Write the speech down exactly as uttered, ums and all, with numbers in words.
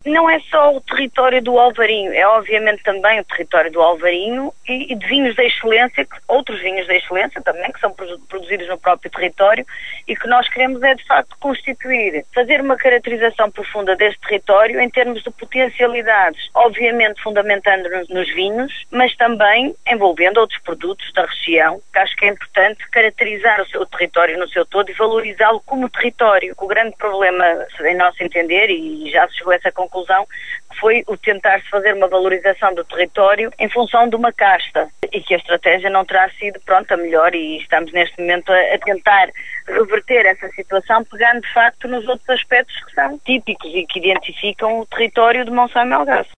Não é só o território do Alvarinho, é obviamente também o território do Alvarinho e, e de vinhos da excelência, que, outros vinhos da excelência também, que são produzidos no próprio território e que nós queremos é de facto constituir, fazer uma caracterização profunda deste território em termos de potencialidades, obviamente fundamentando-nos nos vinhos, mas também envolvendo outros produtos da região, que acho que é importante caracterizar o seu território no seu todo e valorizá-lo como território. O grande problema, em nosso entender, e já se chegou a essa conclusão, foi o tentar-se fazer uma valorização do território em função de uma casta e que a estratégia não terá sido, pronto, a melhor e estamos neste momento a, a tentar reverter essa situação, pegando de facto nos outros aspectos que são típicos e que identificam o território de Monção e Melgaço.